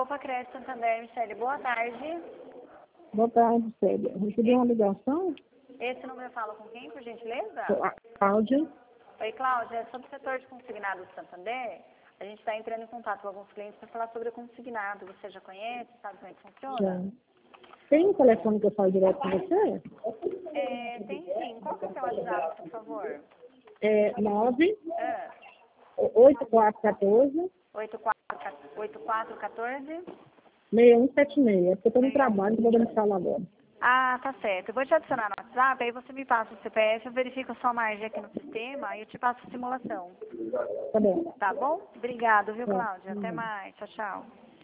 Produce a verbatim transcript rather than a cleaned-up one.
Nova Crédito Santander, Michele, boa tarde. Boa tarde, Célia. Recebi uma ligação? Esse número eu falo com quem, por gentileza? A Cláudia. Oi, Cláudia. É sobre o setor de consignado do Santander. A gente está entrando em contato com alguns clientes para falar sobre o consignado. Você já conhece? Sabe como é que funciona? Já. Tem um telefone que eu falo direto com você? É, tem sim. Qual que é o seu WhatsApp, por favor? É nove Ah, oito quatro um quatro oito quatro um quatro um quatro. seis um sete seis. É porque eu estou no trabalho, não podemos falar agora. Ah, tá certo. Eu vou te adicionar no WhatsApp, aí você me passa o C P F, eu verifico a sua margem aqui no sistema e eu te passo a simulação. Tá bom. Tá bom? Obrigado, viu, Tá. Cláudia? Até mais. Tchau, tchau.